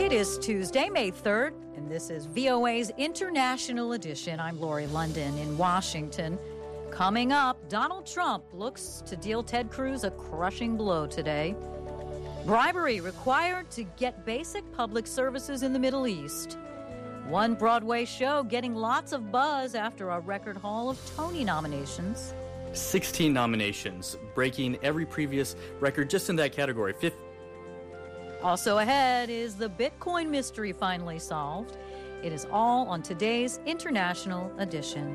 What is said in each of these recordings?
It is Tuesday, May 3rd, and this is VOA's International Edition. I'm Lori London in Washington. Coming up, Donald Trump looks to deal Ted Cruz a crushing blow today. Bribery required to get basic public services in the Middle East. One Broadway show getting lots of buzz after a record haul of Tony nominations. 16 nominations, breaking every previous record just in that category. Also ahead is the Bitcoin mystery finally solved. It is all on today's International Edition.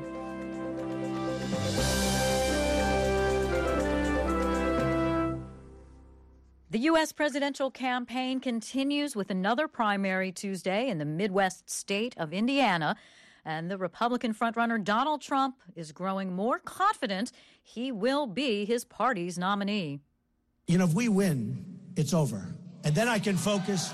The U.S. presidential campaign continues with another primary Tuesday in the Midwest state of Indiana. And the Republican frontrunner Donald Trump is growing more confident he will be his party's nominee. You know, if we win, it's over. And then I can focus.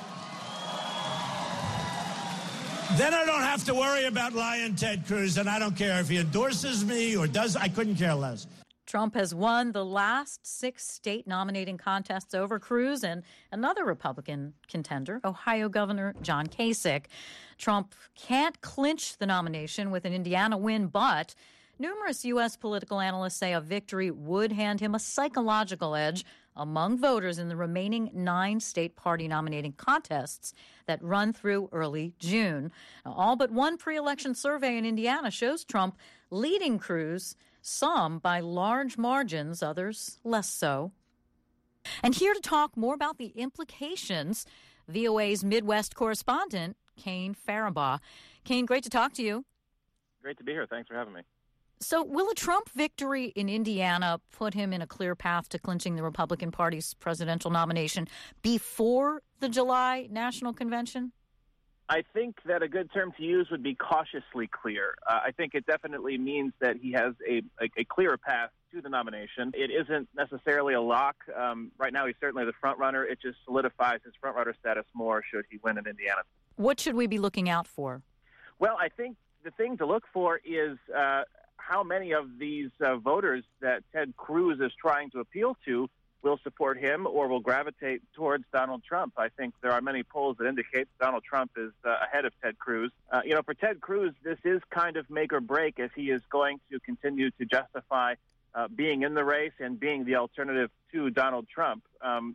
Then I don't have to worry about lying Ted Cruz, and I don't care if he endorses me or does. I couldn't care less. Trump has won the last 6 state nominating contests over Cruz and another Republican contender, Ohio Governor John Kasich. Trump can't clinch the nomination with an Indiana win, but numerous U.S. political analysts say a victory would hand him a psychological edge among voters in the remaining 9 state party nominating contests that run through early June. Now, all but one pre-election survey in Indiana shows Trump leading Cruz, some by large margins, others less so. And here to talk more about the implications, VOA's Midwest correspondent, Kane Farabaugh. Kane, great to talk to you. Great to be here. Thanks for having me. So will a Trump victory in Indiana put him in a clear path to clinching the Republican Party's presidential nomination before the July National Convention? I think that a good term to use would be cautiously clear. I think it definitely means that he has a clearer path to the nomination. It isn't necessarily a lock. Right now, he's certainly the front runner. It just solidifies his front runner status more should he win in Indiana. What should we be looking out for? Well, I think the thing to look for is how many of these voters that Ted Cruz is trying to appeal to will support him or will gravitate towards Donald Trump. I think there are many polls that indicate Donald Trump is ahead of Ted Cruz. For Ted Cruz, this is kind of make or break if he is going to continue to justify being in the race and being the alternative to Donald Trump.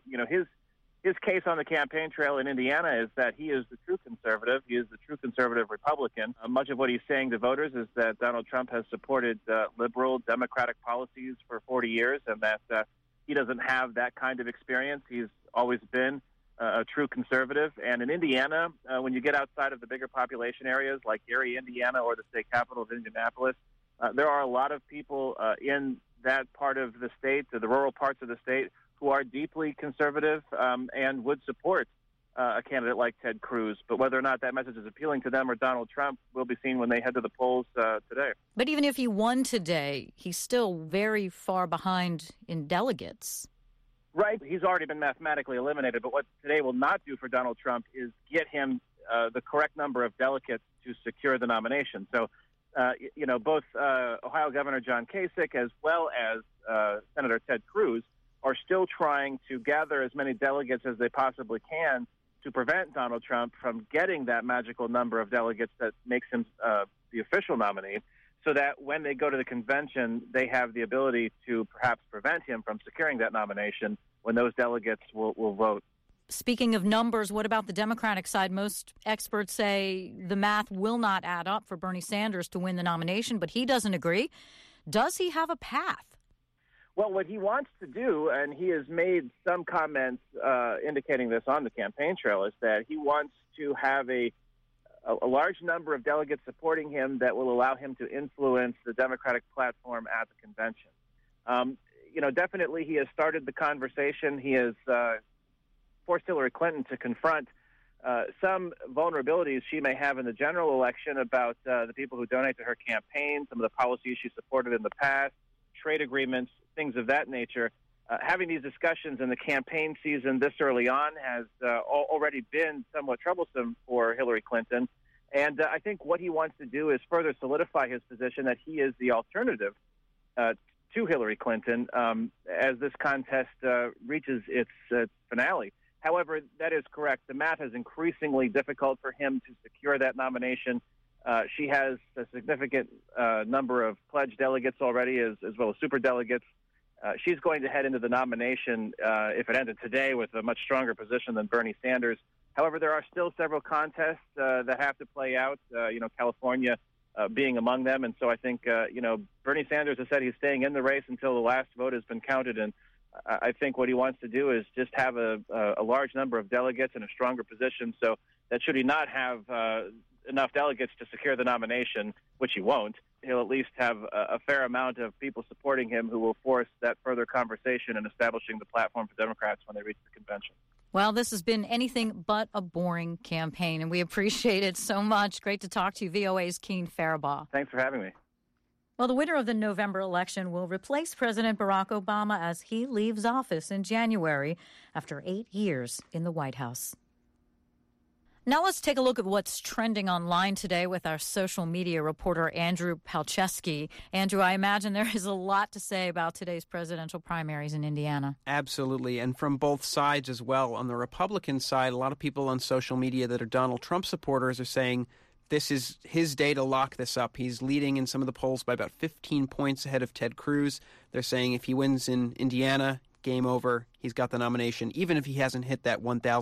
His case on the campaign trail in Indiana is that he is the true conservative. He is the true conservative Republican. Much of what he's saying to voters is that Donald Trump has supported liberal democratic policies for 40 years and that he doesn't have that kind of experience. He's always been a true conservative. And in Indiana, when you get outside of the bigger population areas like Gary, Indiana, or the state capital of Indianapolis, there are a lot of people in that part of the state, the rural parts of the state, who are deeply conservative and would support a candidate like Ted Cruz. But whether or not that message is appealing to them or Donald Trump will be seen when they head to the polls today. But even if he won today, he's still very far behind in delegates. Right. He's already been mathematically eliminated. But what today will not do for Donald Trump is get him the correct number of delegates to secure the nomination. So, both Ohio Governor John Kasich as well as Senator Ted Cruz are still trying to gather as many delegates as they possibly can to prevent Donald Trump from getting that magical number of delegates that makes him the official nominee, so that when they go to the convention, they have the ability to perhaps prevent him from securing that nomination when those delegates will vote. Speaking of numbers, what about the Democratic side? Most experts say the math will not add up for Bernie Sanders to win the nomination, but he doesn't agree. Does he have a path? Well, what he wants to do, and he has made some comments indicating this on the campaign trail, is that he wants to have a large number of delegates supporting him that will allow him to influence the Democratic platform at the convention. Definitely he has started the conversation. He has forced Hillary Clinton to confront some vulnerabilities she may have in the general election about the people who donate to her campaign, some of the policies she supported in the past, trade agreements, things of that nature. Having these discussions in the campaign season this early on has already been somewhat troublesome for Hillary Clinton. And I think what he wants to do is further solidify his position that he is the alternative to Hillary Clinton as this contest reaches its finale. However, that is correct. The math is increasingly difficult for him to secure that nomination. She has a significant number of pledged delegates already, as well as superdelegates. She's going to head into the nomination, if it ended today, with a much stronger position than Bernie Sanders. However, there are still several contests that have to play out, California being among them. And so I think, Bernie Sanders has said he's staying in the race until the last vote has been counted. And I think what he wants to do is just have a large number of delegates in a stronger position, so that should he not have enough delegates to secure the nomination, which he won't, he'll at least have a fair amount of people supporting him who will force that further conversation in establishing the platform for Democrats when they reach the convention. Well, this has been anything but a boring campaign, and we appreciate it so much. Great to talk to you, VOA's Keane Faribaugh. Thanks for having me. Well, the winner of the November election will replace President Barack Obama as he leaves office in January after 8 years in the White House. Now let's take a look at what's trending online today with our social media reporter, Andrew Palczewski. Andrew, I imagine there is a lot to say about today's presidential primaries in Indiana. Absolutely, and from both sides as well. On the Republican side, a lot of people on social media that are Donald Trump supporters are saying this is his day to lock this up. He's leading in some of the polls by about 15 points ahead of Ted Cruz. They're saying if he wins in Indiana, game over. He's got the nomination, even if he hasn't hit that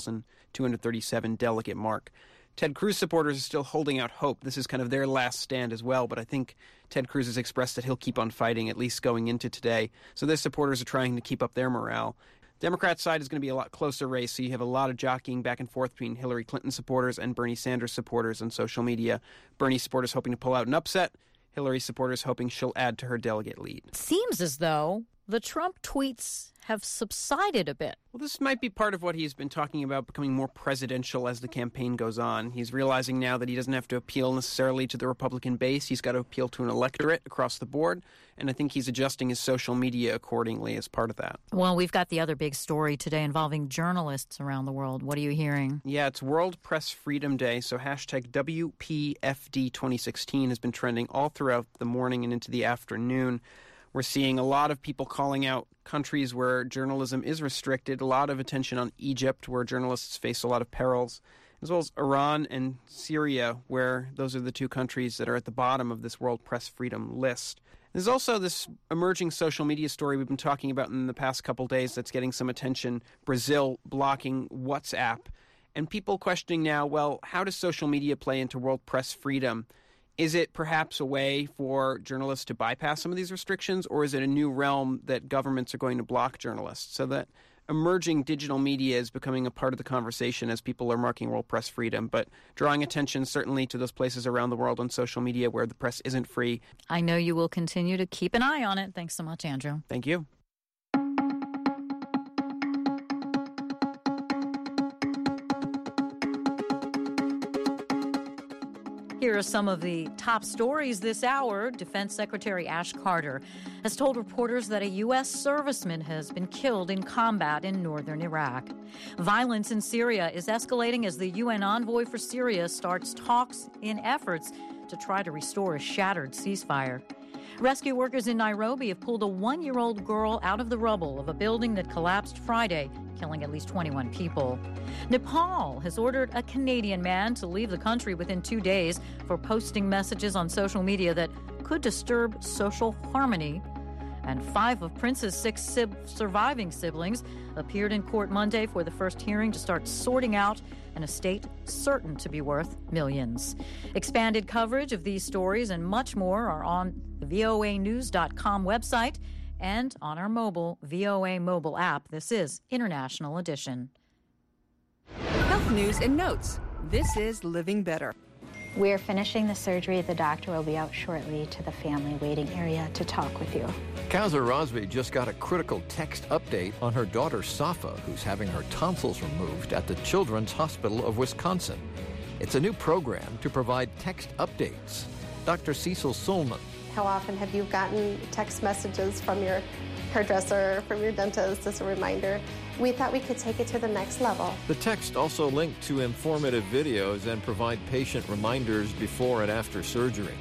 1,237 delegate mark. Ted Cruz supporters are still holding out hope. This is kind of their last stand as well, but I think Ted Cruz has expressed that he'll keep on fighting, at least going into today. So their supporters are trying to keep up their morale. Democrat side is going to be a lot closer race, so you have a lot of jockeying back and forth between Hillary Clinton supporters and Bernie Sanders supporters on social media. Bernie supporters hoping to pull out an upset. Hillary supporters hoping she'll add to her delegate lead. It seems as though the Trump tweets have subsided a bit. Well, this might be part of what he's been talking about, becoming more presidential as the campaign goes on. He's realizing now that he doesn't have to appeal necessarily to the Republican base. He's got to appeal to an electorate across the board, and I think he's adjusting his social media accordingly as part of that. Well, we've got the other big story today involving journalists around the world. What are you hearing? Yeah, it's World Press Freedom Day, so hashtag WPFD 2016 has been trending all throughout the morning and into the afternoon. We're seeing a lot of people calling out countries where journalism is restricted, a lot of attention on Egypt, where journalists face a lot of perils, as well as Iran and Syria, where those are the two countries that are at the bottom of this World Press Freedom list. There's also this emerging social media story we've been talking about in the past couple days that's getting some attention, Brazil blocking WhatsApp, and people questioning now, well, how does social media play into World Press Freedom? Is it perhaps a way for journalists to bypass some of these restrictions, or is it a new realm that governments are going to block journalists? So that emerging digital media is becoming a part of the conversation as people are marking World Press Freedom, but drawing attention certainly to those places around the world on social media where the press isn't free. I know you will continue to keep an eye on it. Thanks so much, Andrew. Thank you. Here are some of the top stories this hour. Defense Secretary Ash Carter has told reporters that a U.S. serviceman has been killed in combat in northern Iraq. Violence in Syria is escalating as the UN envoy for Syria starts talks in efforts to try to restore a shattered ceasefire. Rescue workers in Nairobi have pulled a 1-year-old girl out of the rubble of a building that collapsed Friday, killing at least 21 people. Nepal has ordered a Canadian man to leave the country within 2 days for posting messages on social media that could disturb social harmony. And 5 of Prince's 6 surviving siblings appeared in court Monday for the first hearing to start sorting out an estate certain to be worth millions. Expanded coverage of these stories and much more are on the voanews.com website and on our mobile VOA mobile app. This is International Edition. Health news and notes. This is Living Better. We're finishing the surgery. The doctor will be out shortly to the family waiting area to talk with you. Kaiser Rosby just got a critical text update on her daughter Safa, who's having her tonsils removed at the Children's Hospital of Wisconsin. It's a new program to provide text updates. Dr. Cecil Solman. How often have you gotten text messages from your hairdresser, from your dentist as a reminder? We thought we could take it to the next level. The text also linked to informative videos and provide patient reminders before and after surgery.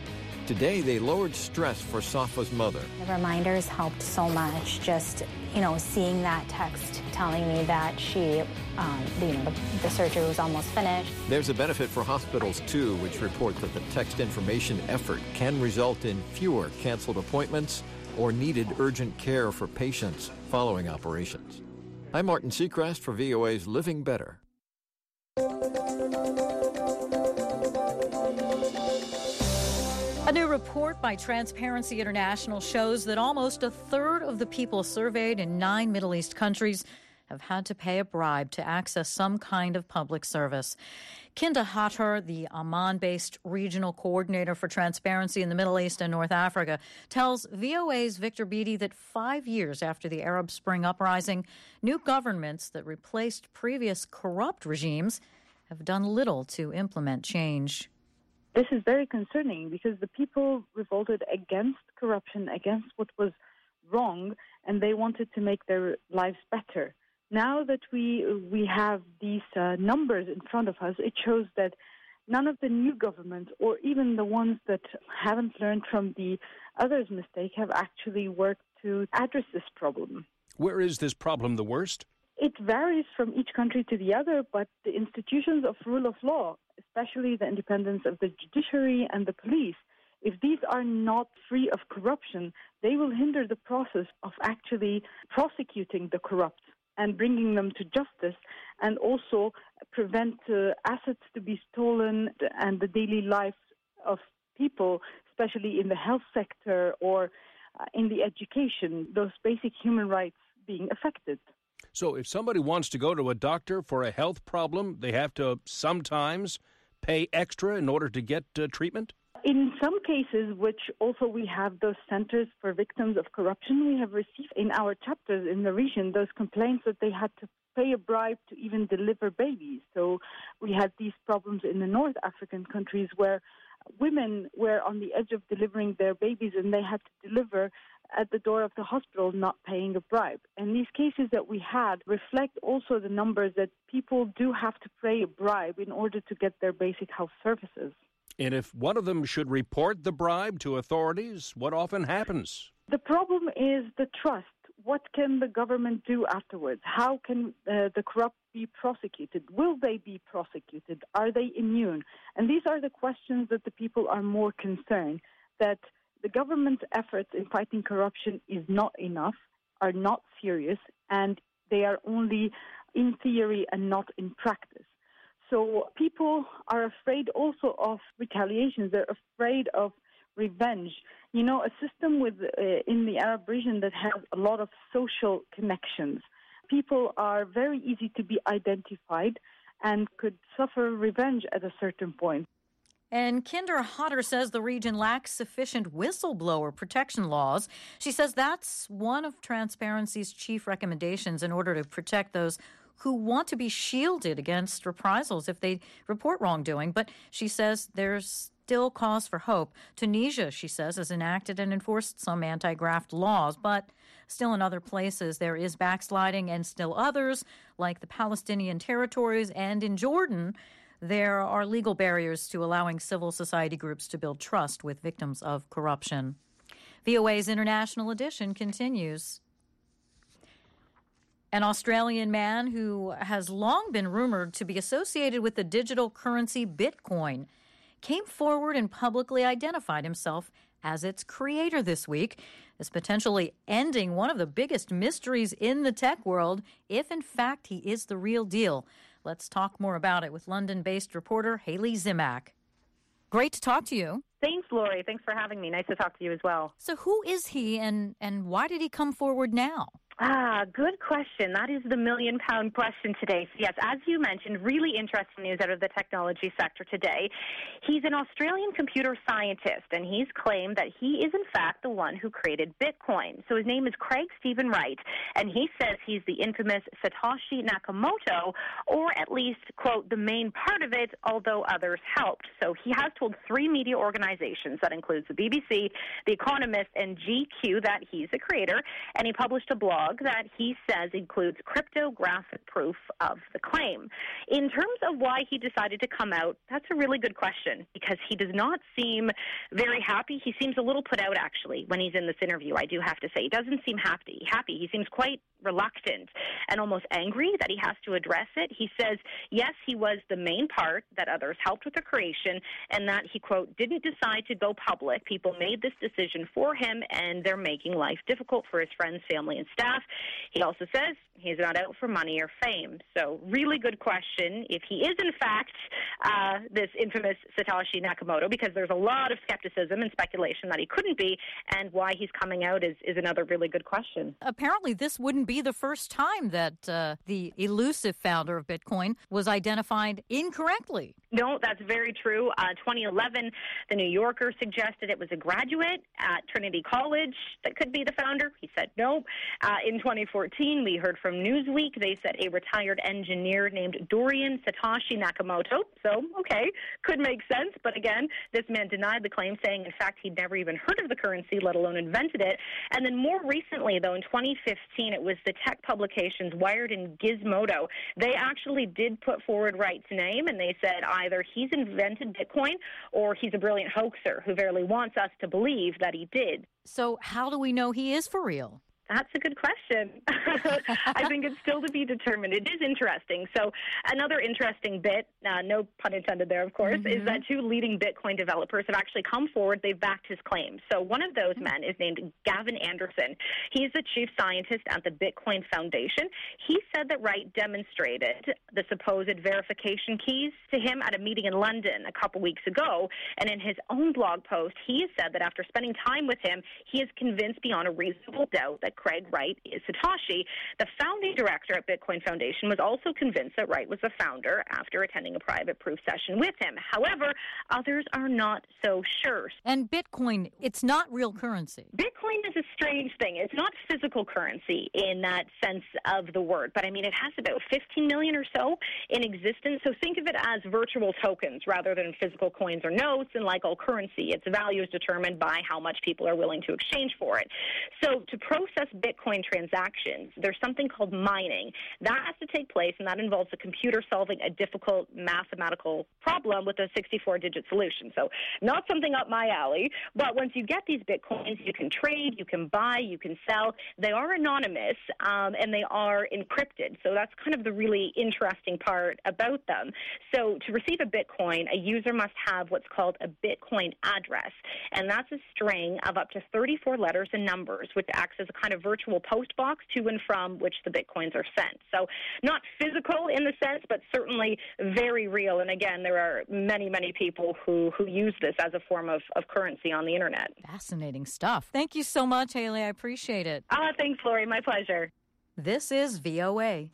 Today, they lowered stress for Safa's mother. The reminders helped so much. Just, seeing that text telling me that she, the surgery was almost finished. There's a benefit for hospitals, too, which report that the text information effort can result in fewer canceled appointments or needed urgent care for patients following operations. I'm Martin Seacrest for VOA's Living Better. A new report by Transparency International shows that almost a third of the people surveyed in 9 Middle East countries have had to pay a bribe to access some kind of public service. Kinda Hatter, the Amman-based regional coordinator for transparency in the Middle East and North Africa, tells VOA's Victor Beattie that 5 years after the Arab Spring uprising, new governments that replaced previous corrupt regimes have done little to implement change. This is very concerning because the people revolted against corruption, against what was wrong, and they wanted to make their lives better. Now that we have these numbers in front of us, it shows that none of the new governments, or even the ones that haven't learned from the others' mistake, have actually worked to address this problem. Where is this problem the worst? It varies from each country to the other, but the institutions of rule of law, especially the independence of the judiciary and the police, if these are not free of corruption, they will hinder the process of actually prosecuting the corrupt and bringing them to justice, and also prevent assets to be stolen and the daily life of people, especially in the health sector or in the education, those basic human rights being affected. So if somebody wants to go to a doctor for a health problem, they have to sometimes pay extra in order to get treatment? In some cases, which also we have those centers for victims of corruption, we have received in our chapters in the region those complaints that they had to pay a bribe to even deliver babies. So we had these problems in the North African countries where women were on the edge of delivering their babies and they had to deliver at the door of the hospital, not paying a bribe. And these cases that we had reflect also the numbers that people do have to pay a bribe in order to get their basic health services. And if one of them should report the bribe to authorities, what often happens? The problem is the trust. What can the government do afterwards? How can the corrupt be prosecuted? Will they be prosecuted? Are they immune? And these are the questions that the people are more concerned, that the government's efforts in fighting corruption is not enough, are not serious, and they are only in theory and not in practice. So people are afraid also of retaliations. They're afraid of revenge. You know, a system in the Arab region that has a lot of social connections. People are very easy to be identified and could suffer revenge at a certain point. And Kinda Hatter says the region lacks sufficient whistleblower protection laws. She says that's one of Transparency's chief recommendations in order to protect those who want to be shielded against reprisals if they report wrongdoing. But she says there's still cause for hope. Tunisia, she says, has enacted and enforced some anti-graft laws, but still in other places there is backsliding, and still others, like the Palestinian territories and in Jordan, there are legal barriers to allowing civil society groups to build trust with victims of corruption. VOA's International Edition continues. An Australian man who has long been rumored to be associated with the digital currency Bitcoin came forward and publicly identified himself as its creator this week, as potentially ending one of the biggest mysteries in the tech world, if in fact he is the real deal. Let's talk more about it with London-based reporter Haley Zimak. Great to talk to you. Thanks, Lori. Thanks for having me. Nice to talk to you as well. So who is he and why did he come forward now? Good question. That is the million-pound question today. So yes, as you mentioned, really interesting news out of the technology sector today. He's an Australian computer scientist, and he's claimed that he is, in fact, the one who created Bitcoin. So his name is Craig Stephen Wright, and he says he's the infamous Satoshi Nakamoto, or at least, quote, the main part of it, although others helped. So he has told 3 media organizations, that includes the BBC, The Economist, and GQ, that he's the creator, and he published a blog blog that he says includes cryptographic proof of the claim. In terms of why he decided to come out, that's a really good question, because he does not seem very happy. He seems a little put out, actually, when he's in this interview, I do have to say. He doesn't seem happy. He seems quite reluctant and almost angry that he has to address it. He says, yes, he was the main part, that others helped with the creation, and that he, quote, didn't decide to go public. People made this decision for him, and they're making life difficult for his friends, family, and staff. He also says he's not out for money or fame. So really good question if he is, in fact, this infamous Satoshi Nakamoto, because there's a lot of skepticism and speculation that he couldn't be, and why he's coming out is another really good question. Apparently, this wouldn't be the first time that the elusive founder of Bitcoin was identified incorrectly. No, that's very true. 2011, The New Yorker suggested it was a graduate at Trinity College that could be the founder. He said no. In 2014, we heard from Newsweek. They said a retired engineer named Dorian Satoshi Nakamoto. So, okay, could make sense. But again, this man denied the claim, saying, in fact, he'd never even heard of the currency, let alone invented it. And then more recently, though, in 2015, it was the tech publications Wired and Gizmodo. They actually did put forward Wright's name, and they said either he's invented Bitcoin or he's a brilliant hoaxer who verily wants us to believe that he did. So how do we know he is for real? That's a good question. I think it's still to be determined. It is interesting. So another interesting bit, no pun intended there, of course, is that two leading Bitcoin developers have actually come forward. They've backed his claims. So one of those men is named Gavin Anderson. He's the chief scientist at the Bitcoin Foundation. He said that Wright demonstrated the supposed verification keys to him at a meeting in London a couple weeks ago. And in his own blog post, he has said that after spending time with him, he is convinced beyond a reasonable doubt that Craig Wright is Satoshi. The founding director at Bitcoin Foundation was also convinced that Wright was the founder after attending a private proof session with him. However, others are not so sure. And Bitcoin, it's not real currency. Bitcoin is a strange thing. It's not physical currency in that sense of the word, but I mean, it has about 15 million or so in existence. So think of it as virtual tokens rather than physical coins or notes. And like all currency, its value is determined by how much people are willing to exchange for it. So to process Bitcoin transactions, there's something called mining. That has to take place, and that involves a computer solving a difficult mathematical problem with a 64-digit solution. So not something up my alley, but once you get these Bitcoins, you can trade, you can buy, you can sell. They are anonymous, and they are encrypted. So that's kind of the really interesting part about them. So to receive a Bitcoin, a user must have what's called a Bitcoin address, and that's a string of up to 34 letters and numbers, which acts as a kind of virtual post box to and from which the Bitcoins are sent. So not physical in the sense, but certainly very real. And again, there are many, many people who use this as a form of currency on the internet. Fascinating stuff. Thank you so much, Haley. I appreciate it. Thanks, Lori. My pleasure. This is VOA.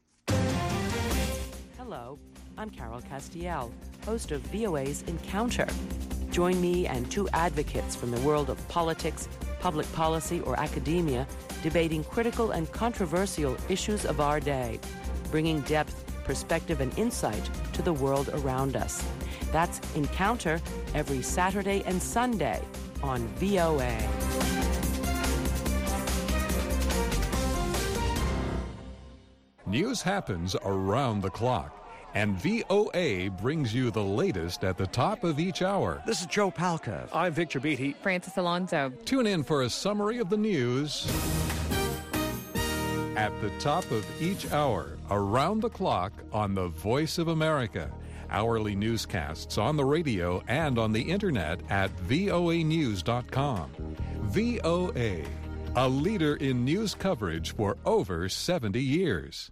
Hello, I'm Carol Castiel, host of VOA's Encounter. Join me and two advocates from the world of politics, public policy, or academia debating critical and controversial issues of our day, bringing depth, perspective, and insight to the world around us. That's Encounter every Saturday and Sunday on VOA. News happens around the clock, and VOA brings you the latest at the top of each hour. This is Joe Palca. I'm Victor Beatty. Francis Alonso. Tune in for a summary of the news at the top of each hour, around the clock on the Voice of America. Hourly newscasts on the radio and on the internet at voanews.com. VOA, a leader in news coverage for over 70 years.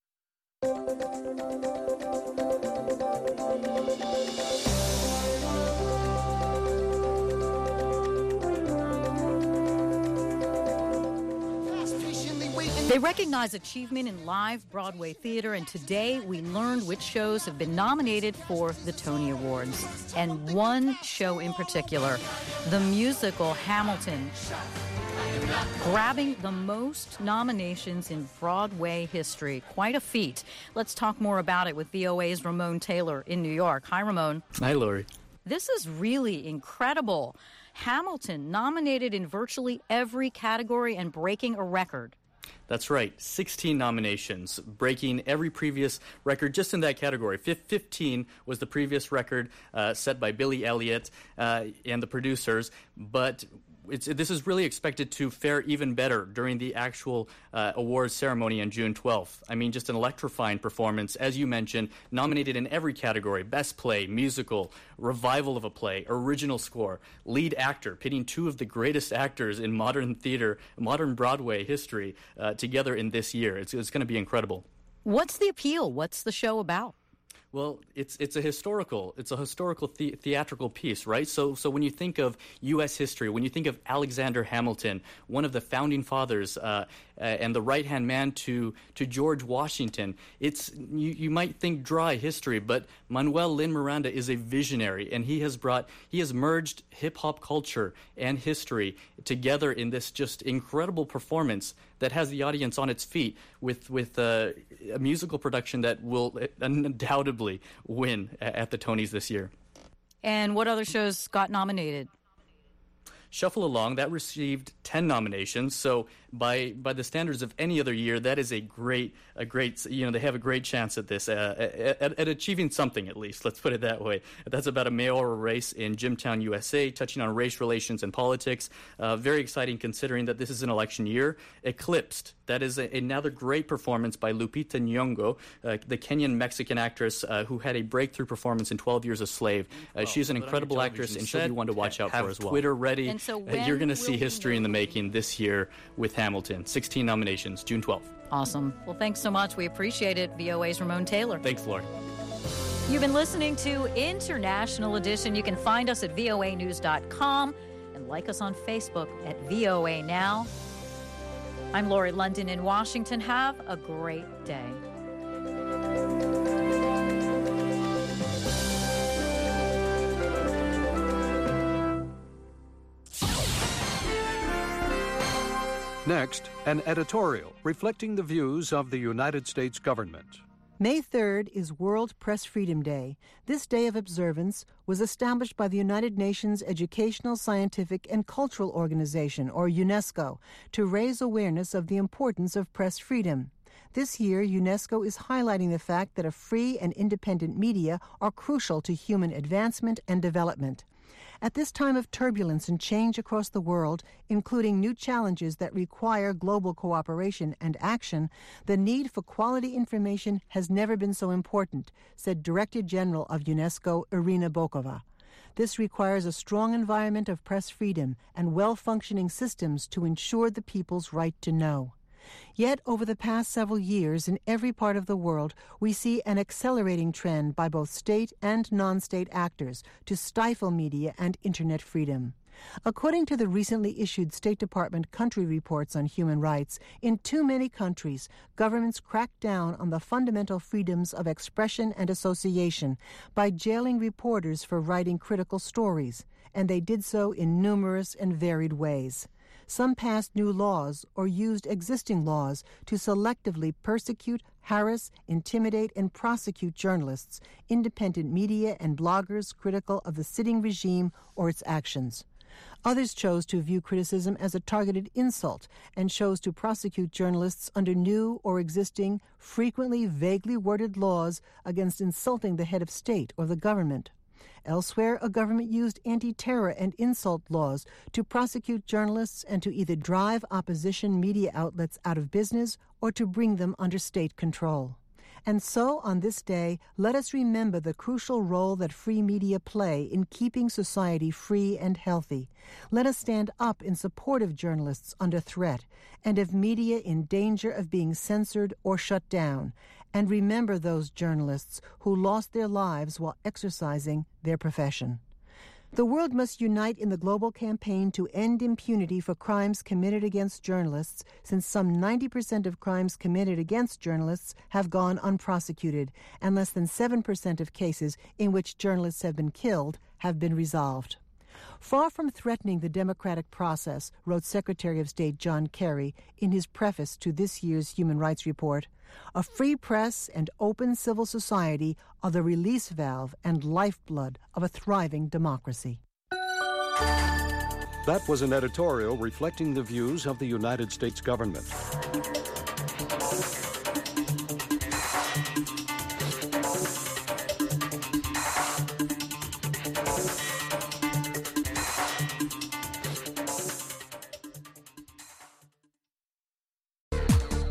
They recognize achievement in live Broadway theater, and today we learned which shows have been nominated for the Tony Awards. And one show in particular, the musical Hamilton, grabbing the most nominations in Broadway history. Quite a feat. Let's talk more about it with VOA's Ramon Taylor in New York. Hi, Ramon. Hi, Lori. This is really incredible. Hamilton nominated in virtually every category and breaking a record. That's right, 16 nominations, breaking every previous record just in that category. 15 was the previous record set by Billy Elliot and the producers, but this is really expected to fare even better during the actual awards ceremony on June 12th. I mean, just an electrifying performance, as you mentioned, nominated in every category: Best Play, Musical, Revival of a Play, Original Score, Lead Actor, pitting two of the greatest actors in modern theater, modern Broadway history together in this year. It's going to be incredible. What's the appeal? What's the show about? Well, it's a historical theatrical piece, right? So when you think of U.S. history, when you think of Alexander Hamilton, one of the founding fathers and the right-hand man to George Washington, you might think dry history, but Manuel Lin Miranda is a visionary, and he has merged hip-hop culture and history together in this just incredible performance that has the audience on its feet with a musical production that will undoubtedly win at the Tonys this year. And what other shows got nominated? Shuffle Along, that received 10 nominations. So by the standards of any other year, that is a great, they have a great chance at this, at achieving something at least. Let's put it that way. That's about a mayoral race in Jimtown, USA, touching on race relations and politics. Very exciting considering that this is an election year. Eclipsed, that is another great performance by Lupita Nyong'o, the Kenyan-Mexican actress who had a breakthrough performance in 12 Years a Slave. She's an incredible actress, and she'll be one to watch out for as well. Twitter ready. And so you're going to see history in the making this year with Hamilton. 16 nominations, June 12th. Awesome. Well, thanks so much. We appreciate it. VOA's Ramon Taylor. Thanks, Lauren. You've been listening to International Edition. You can find us at voanews.com and like us on Facebook at VOA Now. I'm Lori London in Washington. Have a great day. Next, an editorial reflecting the views of the United States government. May 3rd is World Press Freedom Day. This day of observance was established by the United Nations Educational, Scientific, and Cultural Organization, or UNESCO, to raise awareness of the importance of press freedom. This year, UNESCO is highlighting the fact that a free and independent media are crucial to human advancement and development. At this time of turbulence and change across the world, including new challenges that require global cooperation and action, the need for quality information has never been so important, said Director General of UNESCO, Irina Bokova. This requires a strong environment of press freedom and well-functioning systems to ensure the people's right to know. Yet, over the past several years, in every part of the world, we see an accelerating trend by both state and non-state actors to stifle media and Internet freedom. According to the recently issued State Department country reports on human rights, in too many countries, governments crack down on the fundamental freedoms of expression and association by jailing reporters for writing critical stories, and they did so in numerous and varied ways. Some passed new laws or used existing laws to selectively persecute, harass, intimidate, and prosecute journalists, independent media, and bloggers critical of the sitting regime or its actions. Others chose to view criticism as a targeted insult and chose to prosecute journalists under new or existing, frequently vaguely worded laws against insulting the head of state or the government. Elsewhere, a government used anti-terror and insult laws to prosecute journalists and to either drive opposition media outlets out of business or to bring them under state control. And so, on this day, let us remember the crucial role that free media play in keeping society free and healthy. Let us stand up in support of journalists under threat and of media in danger of being censored or shut down, and remember those journalists who lost their lives while exercising their profession. The world must unite in the global campaign to end impunity for crimes committed against journalists, since some 90% of crimes committed against journalists have gone unprosecuted, and less than 7% of cases in which journalists have been killed have been resolved. Far from threatening the democratic process, wrote Secretary of State John Kerry in his preface to this year's Human Rights Report, a free press and open civil society are the release valve and lifeblood of a thriving democracy. That was an editorial reflecting the views of the United States government.